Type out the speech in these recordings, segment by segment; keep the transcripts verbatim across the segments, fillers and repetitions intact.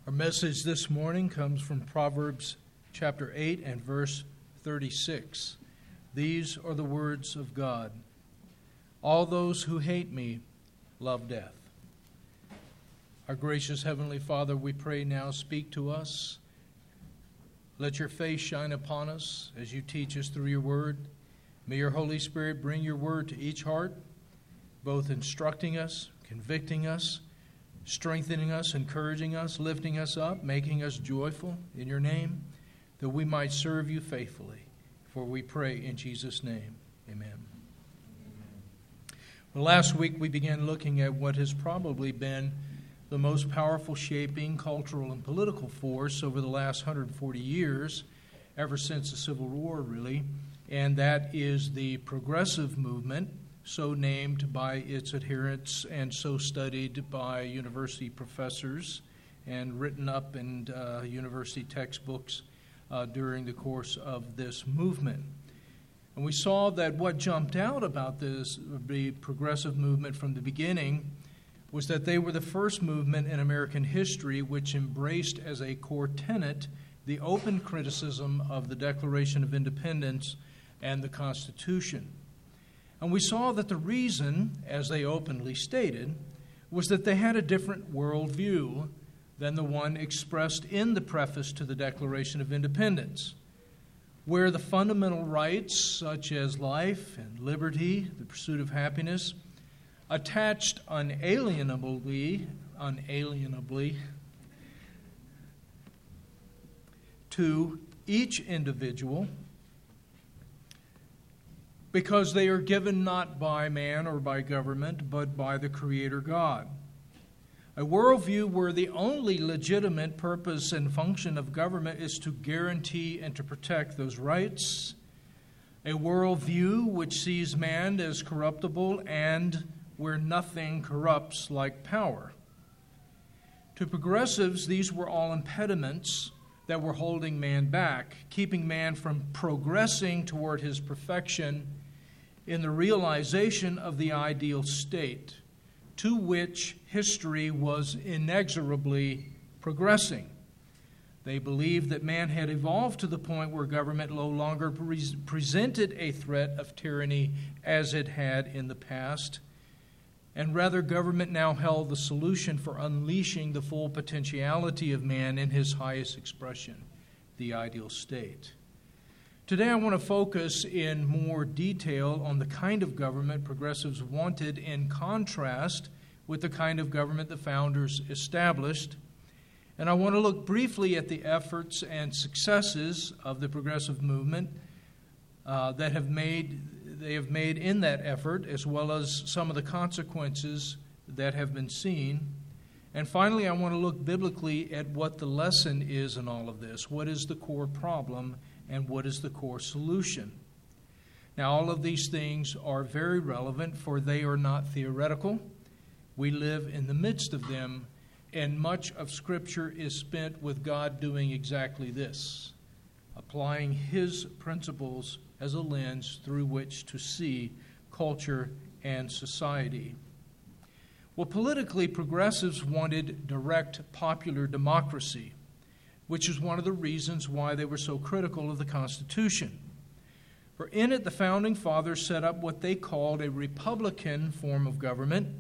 Our message this morning comes from Proverbs chapter eight and verse thirty-six. These are the words of God. All those who hate me love death. Our gracious Heavenly Father, we pray now, speak to us. Let your face shine upon us as you teach us through your word. May your Holy Spirit bring your word to each heart, both instructing us, convicting us, strengthening us, encouraging us, lifting us up, making us joyful in your name, that we might serve you faithfully. For we pray in Jesus' name. Amen. Well, last week we began looking at what has probably been the most powerful shaping cultural and political force over the last one hundred forty years, ever since the Civil War, really, and that is the progressive movement, so named by its adherents and so studied by university professors and written up in uh, university textbooks uh, during the course of this movement. And we saw that what jumped out about this, the progressive movement from the beginning, was that they were the first movement in American history which embraced as a core tenet the open criticism of the Declaration of Independence and the Constitution. And we saw that the reason, as they openly stated, was that they had a different worldview than the one expressed in the preface to the Declaration of Independence, where the fundamental rights such as life and liberty, the pursuit of happiness, attached unalienably, unalienably to each individual, because they are given not by man or by government, but by the Creator God. A worldview where the only legitimate purpose and function of government is to guarantee and to protect those rights. A worldview which sees man as corruptible and where nothing corrupts like power. To progressives, these were all impediments that were holding man back, keeping man from progressing toward his perfection in the realization of the ideal state, to which history was inexorably progressing. They believed that man had evolved to the point where government no longer pre- presented a threat of tyranny as it had in the past, and rather government now held the solution for unleashing the full potentiality of man in his highest expression, the ideal state. Today I want to focus in more detail on the kind of government progressives wanted in contrast with the kind of government the founders established. And I want to look briefly at the efforts and successes of the progressive movement uh, that have made they have made in that effort, as well as some of the consequences that have been seen. And finally, I want to look biblically at what the lesson is in all of this. What is the core problem? And what is the core solution? Now, all of these things are very relevant, for they are not theoretical. We live in the midst of them, and much of Scripture is spent with God doing exactly this, applying His principles as a lens through which to see culture and society. Well, politically, progressives wanted direct popular democracy, which is one of the reasons why they were so critical of the Constitution. For in it, the Founding Fathers set up what they called a Republican form of government,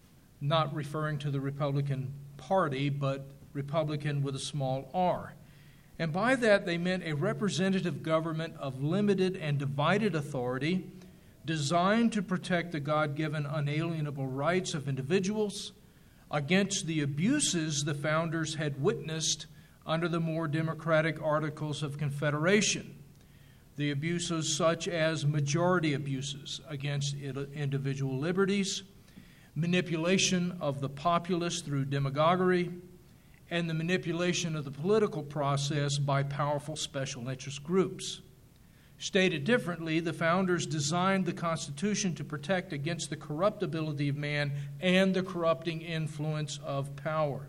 not referring to the Republican Party, but Republican with a small r. And by that, they meant a representative government of limited and divided authority, designed to protect the God-given unalienable rights of individuals against the abuses the founders had witnessed under the more democratic Articles of Confederation. The abuses such as majority abuses against individual liberties, manipulation of the populace through demagoguery, and the manipulation of the political process by powerful special interest groups. Stated differently, the founders designed the Constitution to protect against the corruptibility of man and the corrupting influence of power.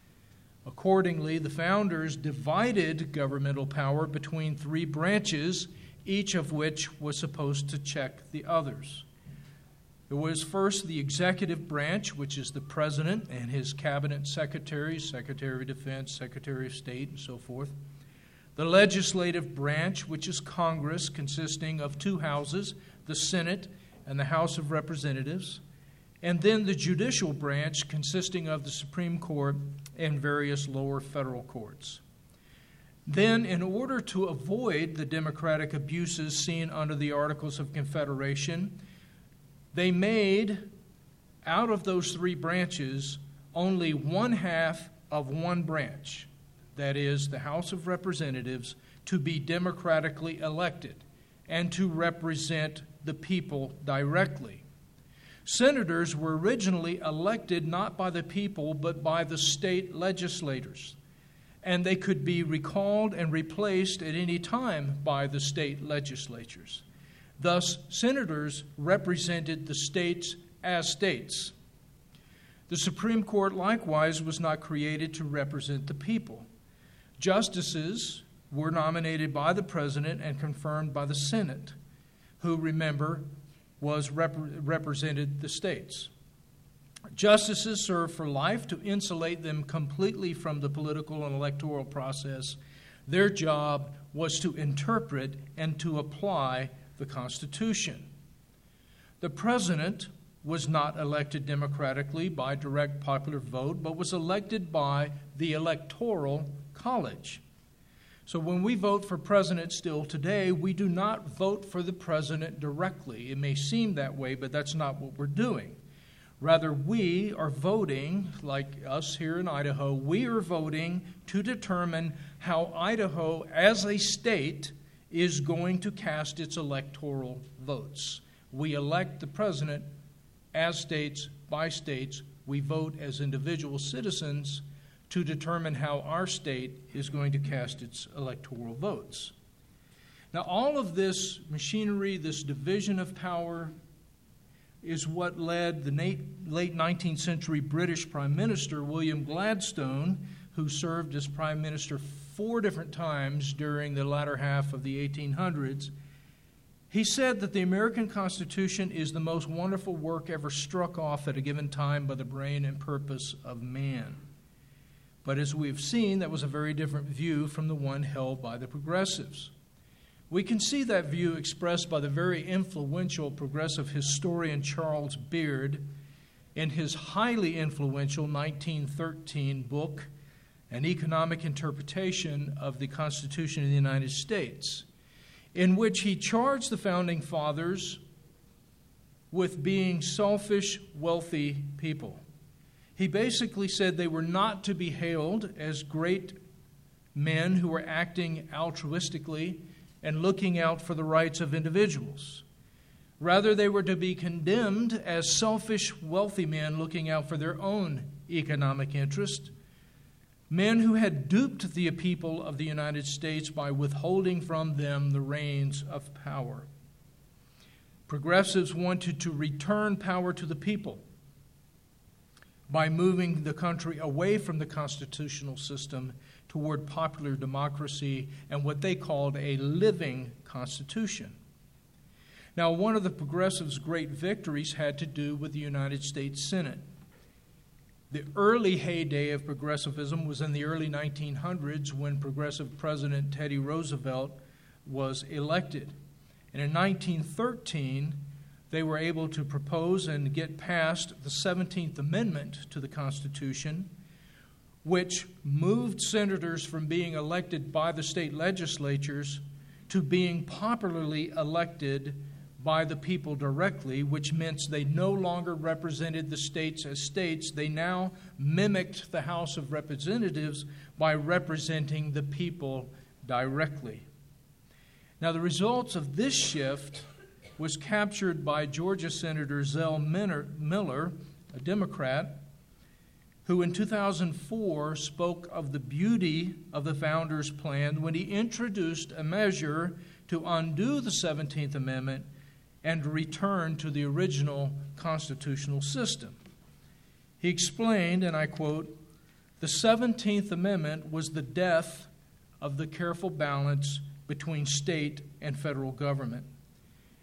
Accordingly, the founders divided governmental power between three branches, each of which was supposed to check the others. There was first the executive branch, which is the president and his cabinet secretaries, Secretary of Defense, Secretary of State, and so forth. The legislative branch, which is Congress, consisting of two houses, the Senate and the House of Representatives. And then the judicial branch, consisting of the Supreme Court and various lower federal courts. Then, in order to avoid the democratic abuses seen under the Articles of Confederation, they made, out of those three branches, only one half of one branch, that is, the House of Representatives, to be democratically elected and to represent the people directly. Senators were originally elected not by the people but by the state legislators, and they could be recalled and replaced at any time by the state legislatures. Thus, senators represented the states as states. The Supreme Court likewise was not created to represent the people. Justices were nominated by the President and confirmed by the Senate, who, remember, was rep- represented the states. Justices served for life to insulate them completely from the political and electoral process. Their job was to interpret and to apply the Constitution. The President was not elected democratically by direct popular vote, but was elected by the Electoral College. So when we vote for president still today, we do not vote for the president directly. It may seem that way, but that's not what we're doing. Rather, we are voting, like us here in Idaho, we are voting to determine how Idaho, as a state, is going to cast its electoral votes. We elect the president as states by states. We vote as individual citizens to determine how our state is going to cast its electoral votes. Now, all of this machinery, this division of power, is what led the late nineteenth century British Prime Minister William Gladstone, who served as Prime Minister four different times during the latter half of the eighteen hundreds. He said that the American Constitution is the most wonderful work ever struck off at a given time by the brain and purpose of man. But as we've seen, that was a very different view from the one held by the progressives. We can see that view expressed by the very influential progressive historian Charles Beard in his highly influential nineteen thirteen book, An Economic Interpretation of the Constitution of the United States, in which he charged the Founding Fathers with being selfish, wealthy people. He basically said they were not to be hailed as great men who were acting altruistically and looking out for the rights of individuals. Rather, they were to be condemned as selfish, wealthy men looking out for their own economic interest, men who had duped the people of the United States by withholding from them the reins of power. Progressives wanted to return power to the people by moving the country away from the constitutional system toward popular democracy and what they called a living constitution. Now, one of the progressives' great victories had to do with the United States Senate. The early heyday of progressivism was in the early nineteen hundreds when progressive President Teddy Roosevelt was elected. And in nineteen thirteen, they were able to propose and get passed the seventeenth Amendment to the Constitution, which moved senators from being elected by the state legislatures to being popularly elected by the people directly, which meant they no longer represented the states as states. They now mimicked the House of Representatives by representing the people directly. Now, the results of this shift was captured by Georgia Senator Zell Miller, a Democrat, who in two thousand four spoke of the beauty of the Founders' Plan when he introduced a measure to undo the seventeenth Amendment and return to the original constitutional system. He explained, and I quote, "The seventeenth Amendment was the death of the careful balance between state and federal government.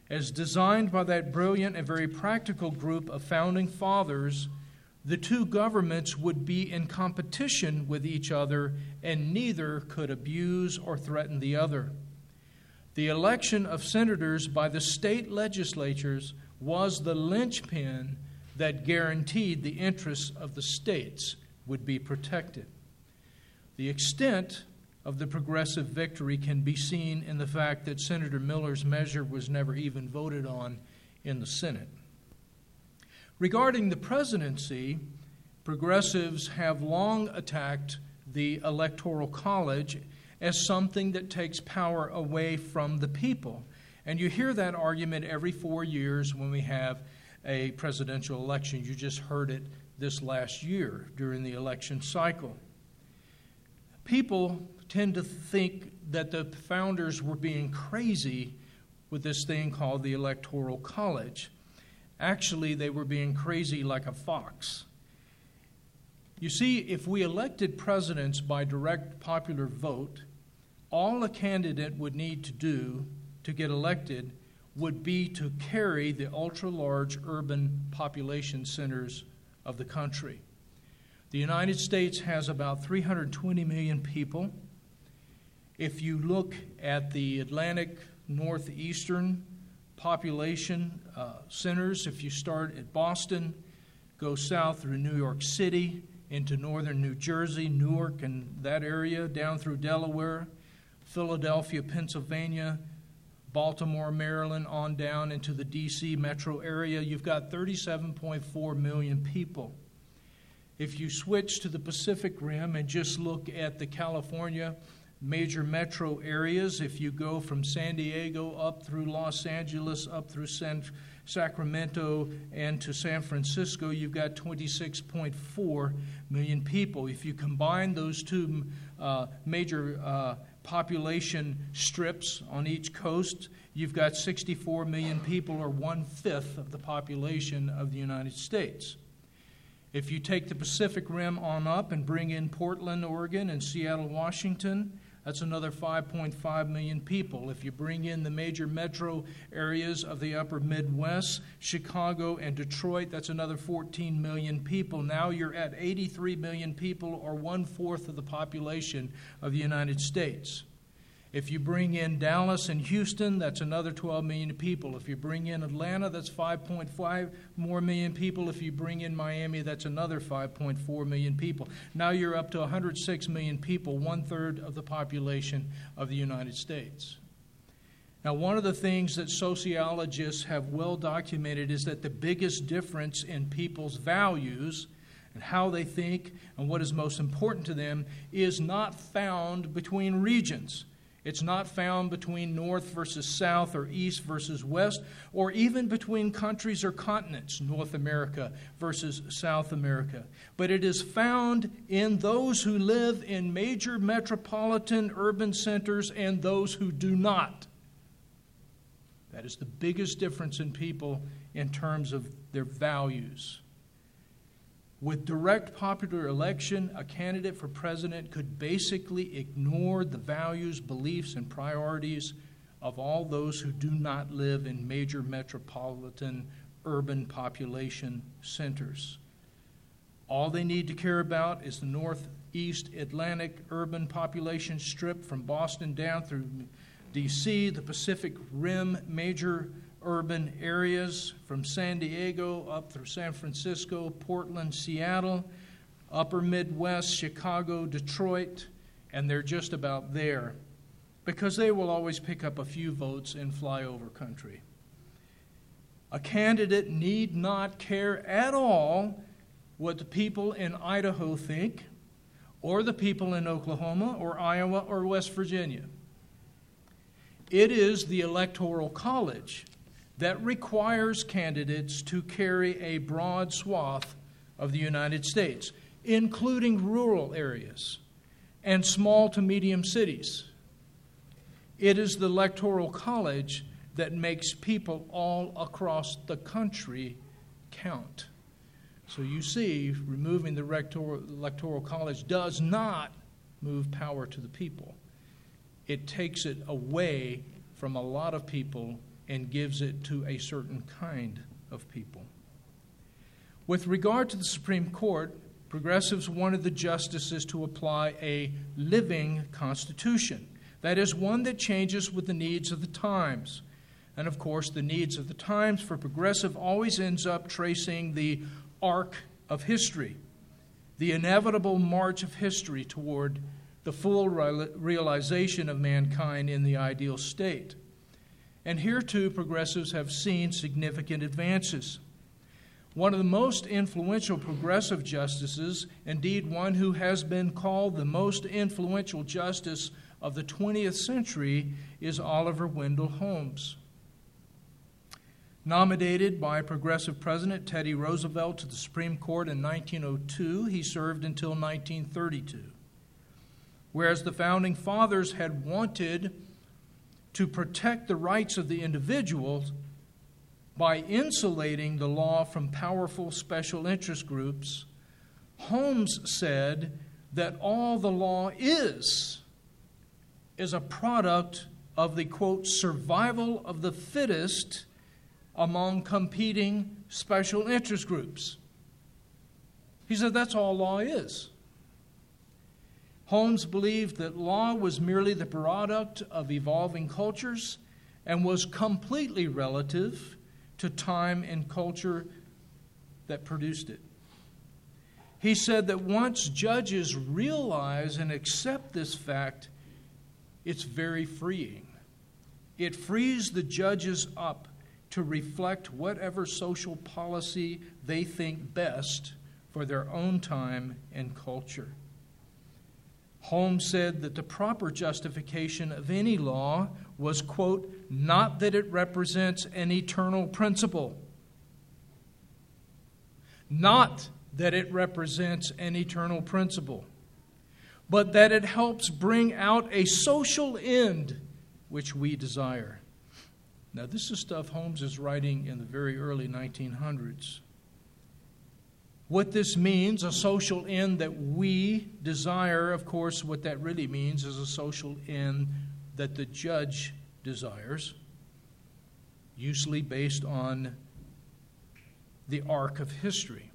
As designed by that brilliant and very practical group of founding fathers, the two governments would be in competition with each other, and neither could abuse or threaten the other. The election of senators by the state legislatures was the linchpin that guaranteed the interests of the states would be protected. The extent of the progressive victory can be seen in the fact that Senator Miller's measure was never even voted on in the Senate. Regarding the presidency, progressives have long attacked the Electoral College as something that takes power away from the people. And you hear that argument every four years when we have a presidential election. You just heard it this last year during the election cycle. People tend to think that the founders were being crazy with this thing called the Electoral College. Actually, they were being crazy like a fox. You see, if we elected presidents by direct popular vote, all a candidate would need to do to get elected would be to carry the ultra-large urban population centers of the country. The United States has about three hundred twenty million people. If you look at the Atlantic northeastern population uh, centers, if you start at Boston, go south through New York City, into northern New Jersey, Newark and that area, down through Delaware, Philadelphia, Pennsylvania, Baltimore, Maryland, on down into the D C metro area, you've got thirty-seven point four million people. If you switch to the Pacific Rim and just look at the California major metro areas, if you go from San Diego up through Los Angeles, up through San, Sacramento, and to San Francisco, you've got twenty-six point four million people. If you combine those two uh, major uh, population strips on each coast, you've got sixty-four million people, or one-fifth of the population of the United States. If you take the Pacific Rim on up and bring in Portland, Oregon, and Seattle, Washington, that's another five point five million people. If you bring in the major metro areas of the upper Midwest, Chicago and Detroit, that's another fourteen million people. Now you're at eighty-three million people, or one-fourth of the population of the United States. If you bring in Dallas and Houston, that's another twelve million people. If you bring in Atlanta, that's five point five more million people. If you bring in Miami, that's another five point four million people. Now you're up to one hundred six million people, one-third of the population of the United States. Now, one of the things that sociologists have well documented is that the biggest difference in people's values and how they think and what is most important to them is not found between regions. It's not found between north versus south or east versus west, or even between countries or continents, North America versus South America. But it is found in those who live in major metropolitan urban centers and those who do not. That is the biggest difference in people in terms of their values. With direct popular election, a candidate for president could basically ignore the values, beliefs, and priorities of all those who do not live in major metropolitan urban population centers. All they need to care about is the northeast Atlantic urban population strip from Boston down through D C, the Pacific Rim major urban areas from San Diego up through San Francisco, Portland, Seattle, upper Midwest, Chicago, Detroit, and they're just about there because they will always pick up a few votes in flyover country. A candidate need not care at all what the people in Idaho think, or the people in Oklahoma or Iowa or West Virginia. It is the Electoral College that requires candidates to carry a broad swath of the United States, including rural areas and small to medium cities. It is the Electoral College that makes people all across the country count. So you see, removing the Electoral College does not move power to the people. It takes it away from a lot of people and gives it to a certain kind of people. With regard to the Supreme Court, progressives wanted the justices to apply a living constitution. That is, one that changes with the needs of the times. And of course, the needs of the times for progressive always ends up tracing the arc of history, the inevitable march of history toward the full realization of mankind in the ideal state. And here, too, progressives have seen significant advances. One of the most influential progressive justices, indeed one who has been called the most influential justice of the twentieth century, is Oliver Wendell Holmes. Nominated by progressive President Teddy Roosevelt to the Supreme Court in nineteen oh two, he served until nineteen thirty-two. Whereas the Founding Fathers had wanted to protect the rights of the individual by insulating the law from powerful special interest groups, Holmes said that all the law is is a product of the, quote, survival of the fittest among competing special interest groups. He said that's all law is. Holmes believed that law was merely the product of evolving cultures and was completely relative to time and culture that produced it. He said that once judges realize and accept this fact, it's very freeing. It frees the judges up to reflect whatever social policy they think best for their own time and culture. Holmes said that the proper justification of any law was, quote, not that it represents an eternal principle, not that it represents an eternal principle, but that it helps bring out a social end which we desire. Now, this is stuff Holmes is writing in the very early nineteen hundreds. What this means, a social end that we desire, of course, what that really means is a social end that the judge desires, usually based on the arc of history.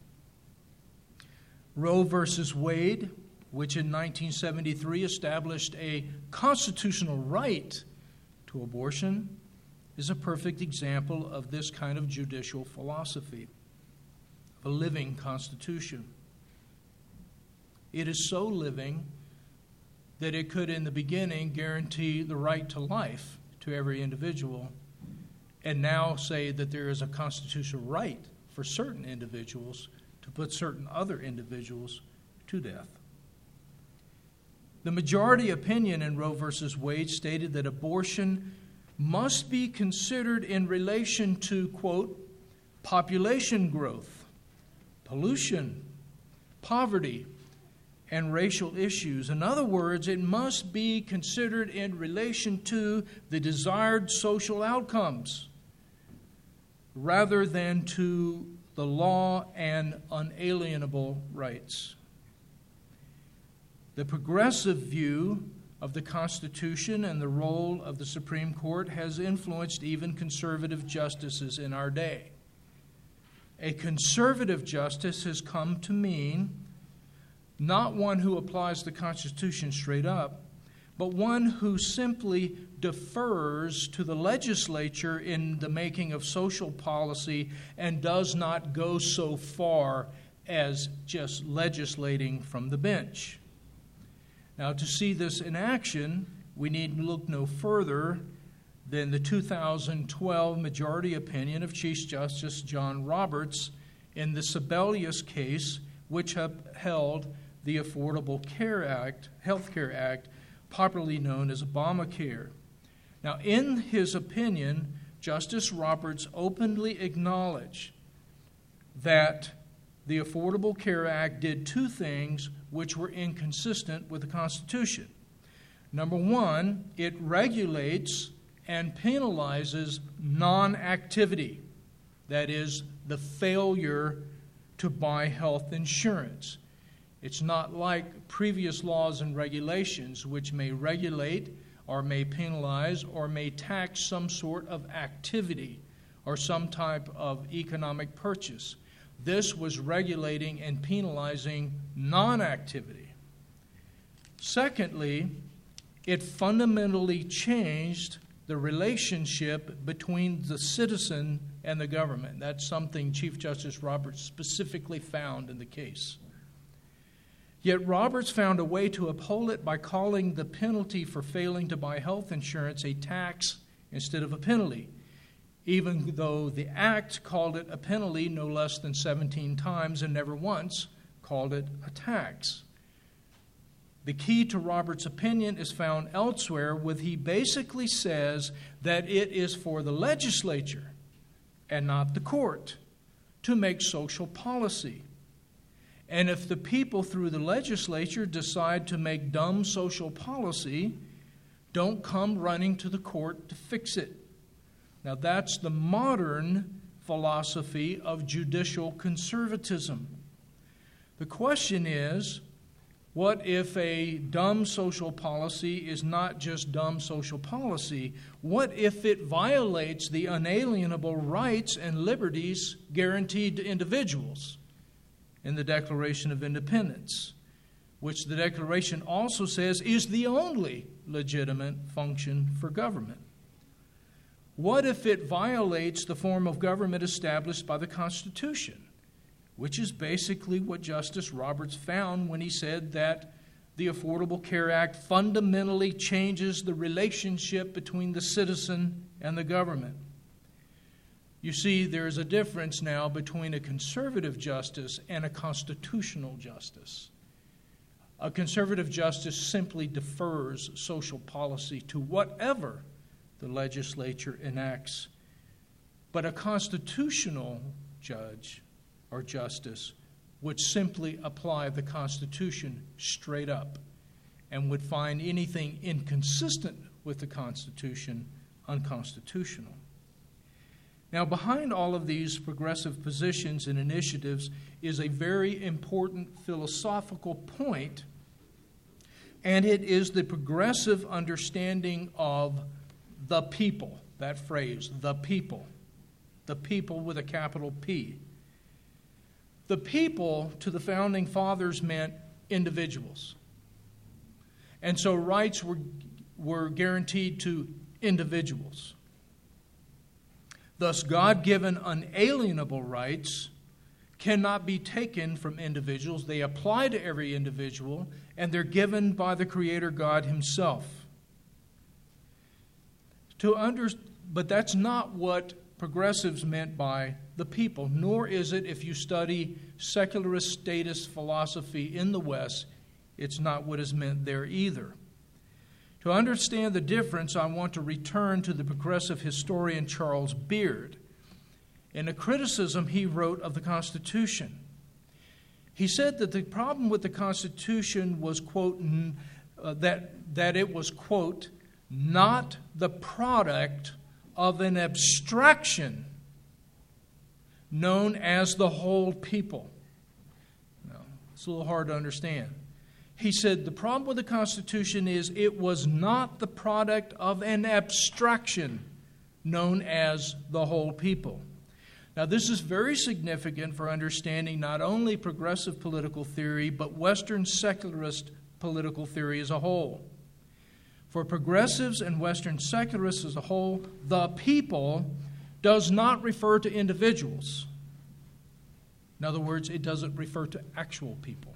Roe versus Wade, which in nineteen seventy-three established a constitutional right to abortion, is a perfect example of this kind of judicial philosophy, a living constitution. It is so living that it could, in the beginning, guarantee the right to life to every individual, and now say that there is a constitutional right for certain individuals to put certain other individuals to death. The majority opinion in Roe versus Wade stated that abortion must be considered in relation to, quote, population growth, pollution, poverty, and racial issues. In other words, it must be considered in relation to the desired social outcomes rather than to the law and unalienable rights. The progressive view of the Constitution and the role of the Supreme Court has influenced even conservative justices in our day. A conservative justice has come to mean not one who applies the Constitution straight up, but one who simply defers to the legislature in the making of social policy and does not go so far as just legislating from the bench. Now, to see this in action, we need look no further than the two thousand twelve majority opinion of Chief Justice John Roberts in the Sebelius case, which upheld the Affordable Care Act, Health Care Act, popularly known as Obamacare. Now, in his opinion, Justice Roberts openly acknowledged that the Affordable Care Act did two things which were inconsistent with the Constitution. Number one, it regulates and penalizes non-activity, that is, the failure to buy health insurance. It's not like previous laws and regulations which may regulate or may penalize or may tax some sort of activity or some type of economic purchase. This was regulating and penalizing non-activity. Secondly, it fundamentally changed the relationship between the citizen and the government. That's something Chief Justice Roberts specifically found in the case. Yet Roberts found a way to uphold it by calling the penalty for failing to buy health insurance a tax instead of a penalty, even though the Act called it a penalty no less than seventeen times and never once called it a tax. The key to Roberts' opinion is found elsewhere, where he basically says that it is for the legislature and not the court to make social policy. And if the people through the legislature decide to make dumb social policy, don't come running to the court to fix it. Now that's the modern philosophy of judicial conservatism. The question is, what if a dumb social policy is not just dumb social policy? What if it violates the unalienable rights and liberties guaranteed to individuals in the Declaration of Independence, which the Declaration also says is the only legitimate function for government? What if it violates the form of government established by the Constitution, which is basically what Justice Roberts found when he said that the Affordable Care Act fundamentally changes the relationship between the citizen and the government? You see, there is a difference now between a conservative justice and a constitutional justice. A conservative justice simply defers social policy to whatever the legislature enacts. But a constitutional judge or justice would simply apply the Constitution straight up and would find anything inconsistent with the Constitution unconstitutional. Now, behind all of these progressive positions and initiatives is a very important philosophical point, and it is the progressive understanding of the people. That phrase, the people. The people with a capital P. The people to the Founding Fathers meant individuals. And so rights were, were guaranteed to individuals. Thus, God-given unalienable rights cannot be taken from individuals. They apply to every individual, and they're given by the Creator God Himself. To under, but that's not what progressives meant by the people, nor is it, if you study secularist statist philosophy in the West, it's not what is meant there either. To understand the difference, I want to return to the progressive historian Charles Beard. In a criticism he wrote of the Constitution, he said that the problem with the Constitution was, quote, uh, that, that it was, quote, not the product of an abstraction known as the whole people. Now, it's a little hard to understand. He said the problem with the Constitution is it was not the product of an abstraction known as the whole people. Now, this is very significant for understanding not only progressive political theory, but Western secularist political theory as a whole. For progressives and Western secularists as a whole, the people does not refer to individuals. In other words, it doesn't refer to actual people.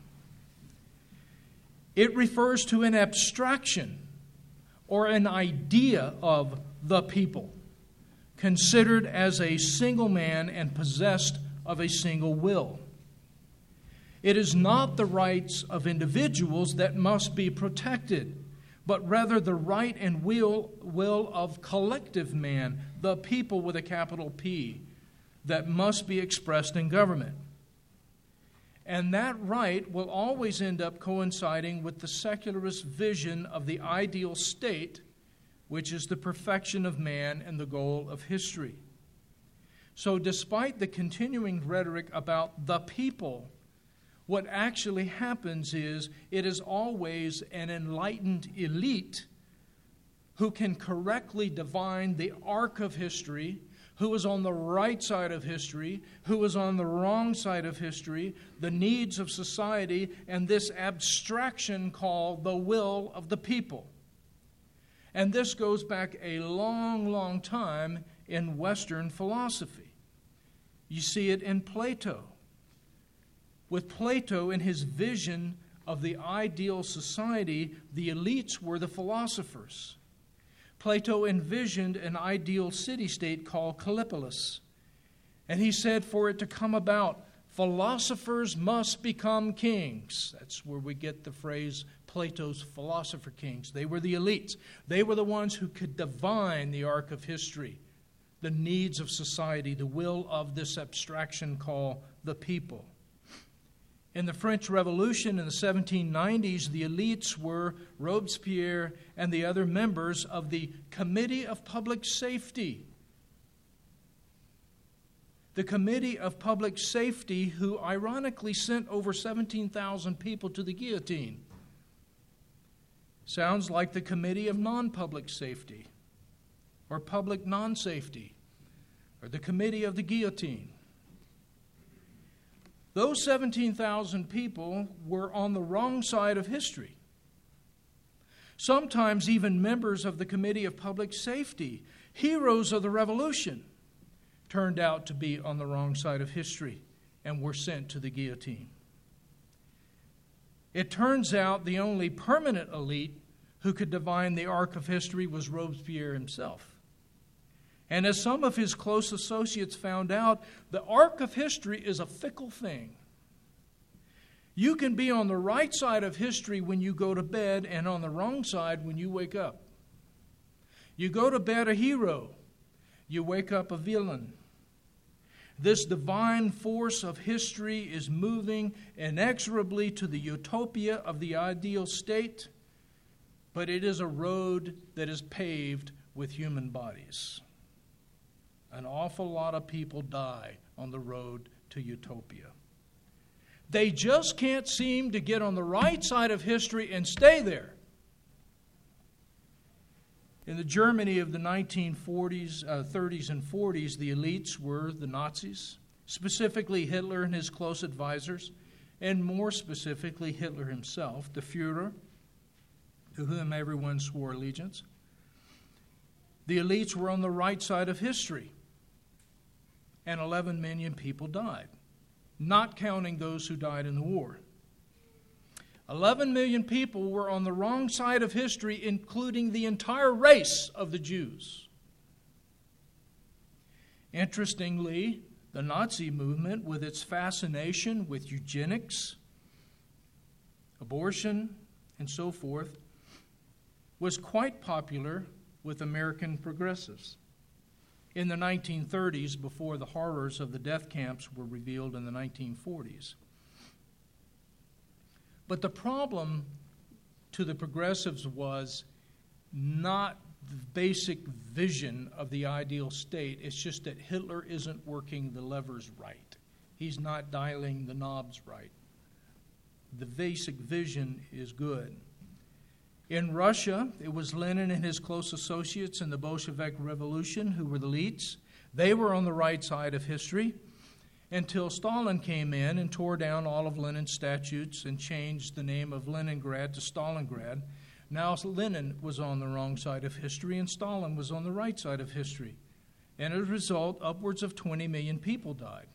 It refers to an abstraction or an idea of the people, considered as a single man and possessed of a single will. It is not the rights of individuals that must be protected, but rather the right and will, will of collective man, the people with a capital P, that must be expressed in government. And that right will always end up coinciding with the secularist vision of the ideal state, which is the perfection of man and the goal of history. So despite the continuing rhetoric about the people, what actually happens is it is always an enlightened elite who can correctly divine the arc of history, who is on the right side of history, who is on the wrong side of history, the needs of society, and this abstraction called the will of the people. And this goes back a long, long time in Western philosophy. You see it in Plato. With Plato and his vision of the ideal society, the elites were the philosophers. Plato envisioned an ideal city-state called Callipolis. And he said for it to come about, philosophers must become kings. That's where we get the phrase Plato's philosopher kings. They were the elites. They were the ones who could divine the arc of history, the needs of society, the will of this abstraction called the people. In the French Revolution in the seventeen nineties, the elites were Robespierre and the other members of the Committee of Public Safety. The Committee of Public Safety, who ironically sent over seventeen thousand people to the guillotine. Sounds like the Committee of Non-Public Safety, or Public Non-Safety, or the Committee of the Guillotine. Those seventeen thousand people were on the wrong side of history. Sometimes even members of the Committee of Public Safety, heroes of the revolution, turned out to be on the wrong side of history and were sent to the guillotine. It turns out the only permanent elite who could divine the arc of history was Robespierre himself. And as some of his close associates found out, the arc of history is a fickle thing. You can be on the right side of history when you go to bed and on the wrong side when you wake up. You go to bed a hero, you wake up a villain. This divine force of history is moving inexorably to the utopia of the ideal state, but it is a road that is paved with human bodies. An awful lot of people die on the road to utopia. They just can't seem to get on the right side of history and stay there. In the Germany of the nineteen forties, uh, thirties and forties, the elites were the Nazis, specifically Hitler and his close advisors, and more specifically Hitler himself, the Führer, to whom everyone swore allegiance. The elites were on the right side of history, and eleven million people died, not counting those who died in the war. eleven million people were on the wrong side of history, including the entire race of the Jews. Interestingly, the Nazi movement, with its fascination with eugenics, abortion, and so forth, was quite popular with American progressives in the nineteen thirties, before the horrors of the death camps were revealed in the nineteen forties. But the problem to the progressives was not the basic vision of the ideal state. It's just that Hitler isn't working the levers right. He's not dialing the knobs right. The basic vision is good. In Russia, it was Lenin and his close associates in the Bolshevik Revolution who were the elites. They were on the right side of history until Stalin came in and tore down all of Lenin's statues and changed the name of Leningrad to Stalingrad. Now Lenin was on the wrong side of history and Stalin was on the right side of history. And as a result, upwards of twenty million people died,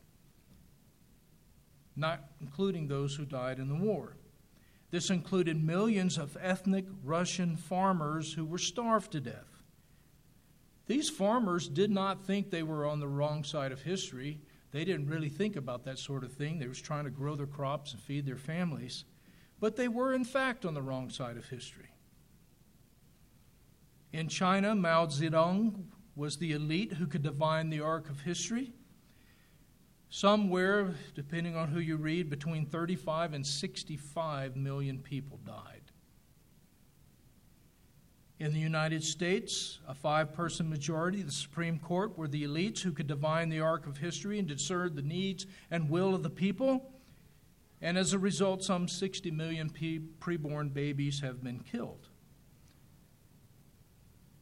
not including those who died in the war. This included millions of ethnic Russian farmers who were starved to death. These farmers did not think they were on the wrong side of history. They didn't really think about that sort of thing. They were trying to grow their crops and feed their families. But they were, in fact, on the wrong side of history. In China, Mao Zedong was the elite who could divine the arc of history. Somewhere, depending on who you read, between thirty-five and sixty-five million people died. In the United States, a five-person majority, the Supreme Court, were the elites who could divine the arc of history and discern the needs and will of the people. And as a result, some sixty million pre- preborn babies have been killed.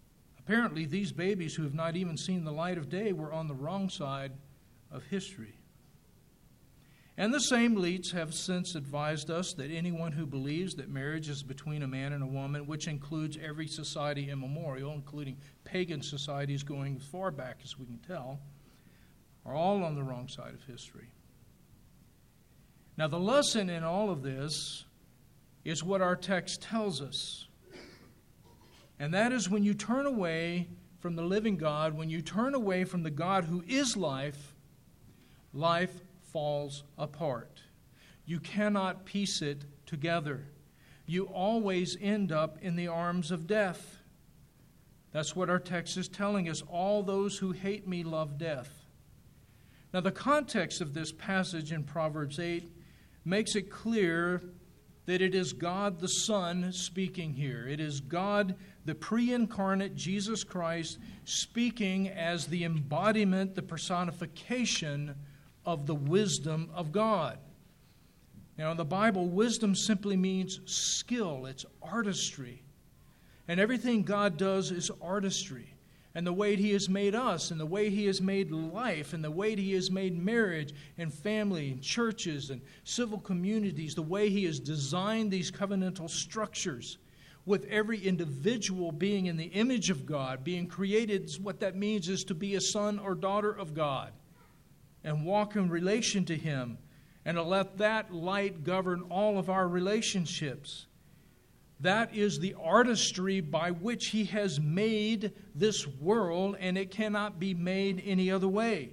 Apparently, these babies who have not even seen the light of day were on the wrong side of history. And the same leets have since advised us that anyone who believes that marriage is between a man and a woman, which includes every society immemorial, including pagan societies going as far back as we can tell, are all on the wrong side of history. Now, the lesson in all of this is what our text tells us. And that is, when you turn away from the living God, when you turn away from the God who is life, life falls apart. You cannot piece it together. You always end up in the arms of death. That's what our text is telling us. All those who hate me love death. Now, the context of this passage in Proverbs eight makes it clear that it is God the Son speaking here. It is God, the pre-incarnate Jesus Christ, speaking as the embodiment, the personification of the wisdom of God. Now, in the Bible, wisdom simply means skill. It's artistry. And everything God does is artistry. And the way He has made us, and the way He has made life, and the way He has made marriage and family and churches and civil communities, the way He has designed these covenantal structures, with every individual being in the image of God, being created, what that means is to be a son or daughter of God and walk in relation to Him, and to let that light govern all of our relationships. That is the artistry by which He has made this world, and it cannot be made any other way.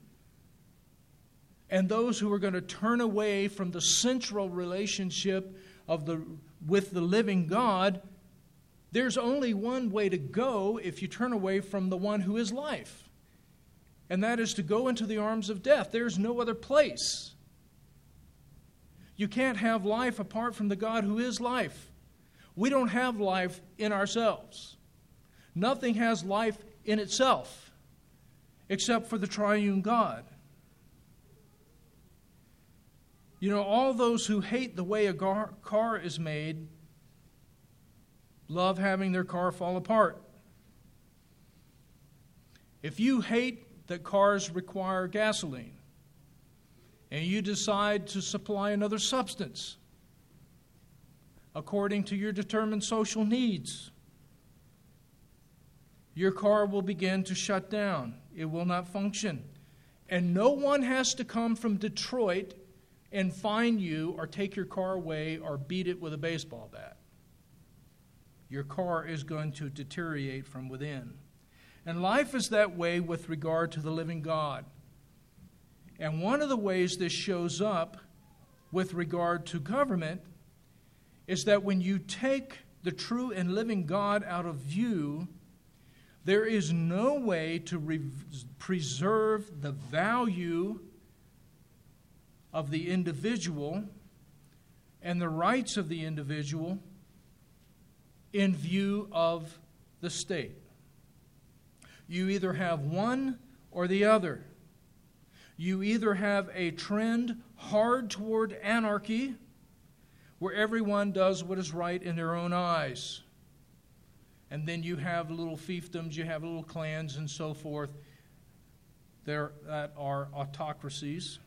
And those who are going to turn away from the central relationship of the with the living God, there's only one way to go if you turn away from the one who is life. And that is to go into the arms of death. There's no other place. You can't have life apart from the God who is life. We don't have life in ourselves. Nothing has life in itself except for the triune God. You know, all those who hate the way a gar- car is made love having their car fall apart. If you hate that cars require gasoline, and you decide to supply another substance according to your determined social needs, your car will begin to shut down. It will not function. And no one has to come from Detroit and find you or take your car away or beat it with a baseball bat. Your car is going to deteriorate from within. And life is that way with regard to the living God. And one of the ways this shows up with regard to government is that when you take the true and living God out of view, there is no way to re- preserve the value of the individual and the rights of the individual in view of the state. You either have one or the other. You either have a trend hard toward anarchy, where everyone does what is right in their own eyes. And then you have little fiefdoms, you have little clans and so forth there that are autocracies.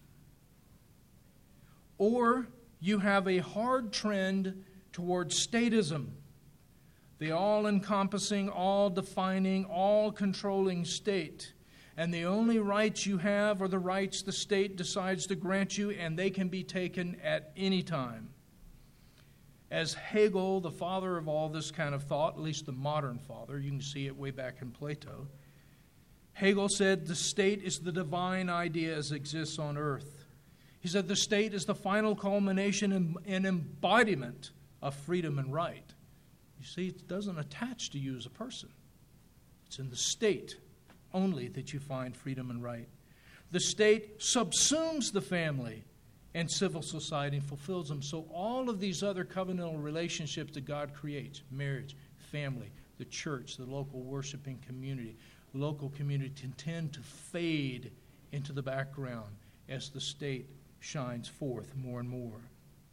Or you have a hard trend toward statism, the all-encompassing, all-defining, all-controlling state. And the only rights you have are the rights the state decides to grant you, and they can be taken at any time. As Hegel, the father of all this kind of thought, at least the modern father, you can see it way back in Plato, Hegel said the state is the divine idea as it exists on earth. He said the state is the final culmination and embodiment of freedom and right. You see, it doesn't attach to you as a person. It's in the state only that you find freedom and right. The state subsumes the family and civil society and fulfills them. So all of these other covenantal relationships that God creates, marriage, family, the church, the local worshiping community, local community, tend to fade into the background as the state shines forth more and more.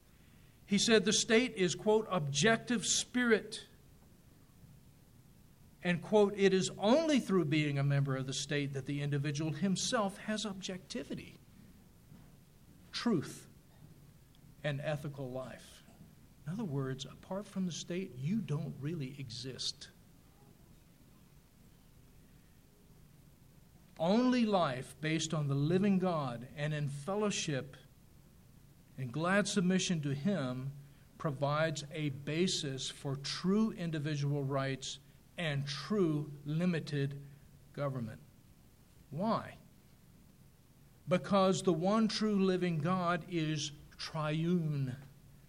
He said the state is, quote, objective spirit. And, quote, it is only through being a member of the state that the individual himself has objectivity, truth, and ethical life. In other words, apart from the state, you don't really exist. Only life based on the living God and in fellowship and glad submission to Him provides a basis for true individual rights and true limited government. Why? Because the one true living God is triune.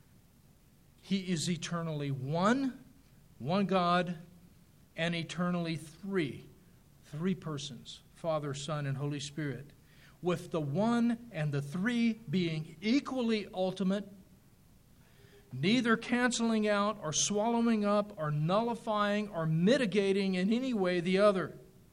He is eternally one, one God, and eternally three, three persons, Father, Son, and Holy Spirit, with the one and the three being equally ultimate, neither canceling out or swallowing up or nullifying or mitigating in any way the other.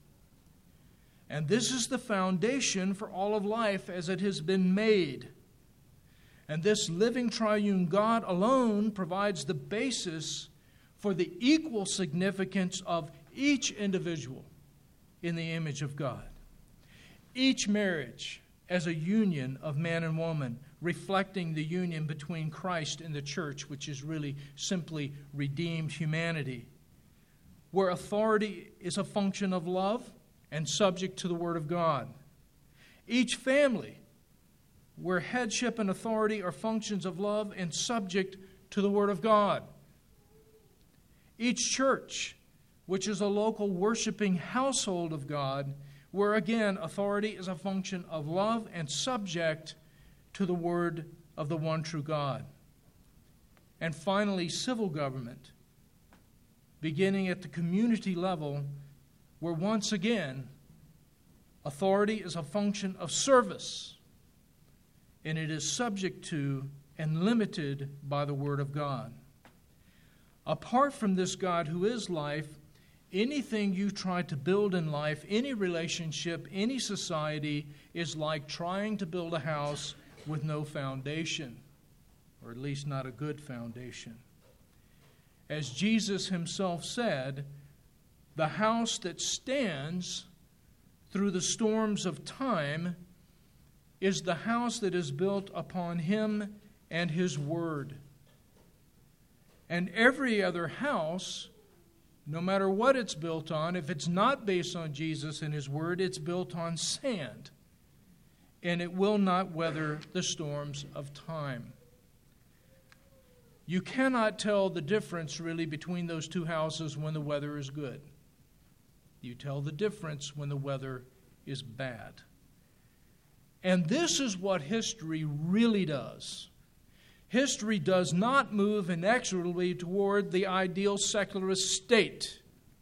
And this is the foundation for all of life as it has been made. And this living triune God alone provides the basis for the equal significance of each individual in the image of God. Each marriage as a union of man and woman, reflecting the union between Christ and the church, which is really simply redeemed humanity, where authority is a function of love and subject to the Word of God. Each family, where headship and authority are functions of love and subject to the Word of God. Each church, which is a local worshiping household of God, where again authority is a function of love and subject to the Word of the one true God. And finally, civil government, beginning at the community level, where once again authority is a function of service, and it is subject to and limited by the Word of God. Apart from this God who is life, anything you try to build in life, any relationship, any society, is like trying to build a house with no foundation, or at least not a good foundation. As Jesus himself said, the house that stands through the storms of time is the house that is built upon Him and His Word. And every other house, no matter what it's built on, if it's not based on Jesus and His Word, it's built on sand. And it will not weather the storms of time. You cannot tell the difference really between those two houses when the weather is good. You tell the difference when the weather is bad. And this is what history really does. History does not move inexorably toward the ideal secularist state.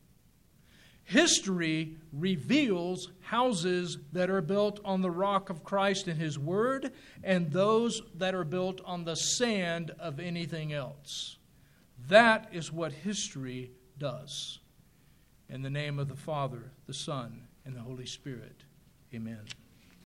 History reveals houses that are built on the rock of Christ and His Word, and those that are built on the sand of anything else. That is what history does. In the name of the Father, the Son, and the Holy Spirit, amen.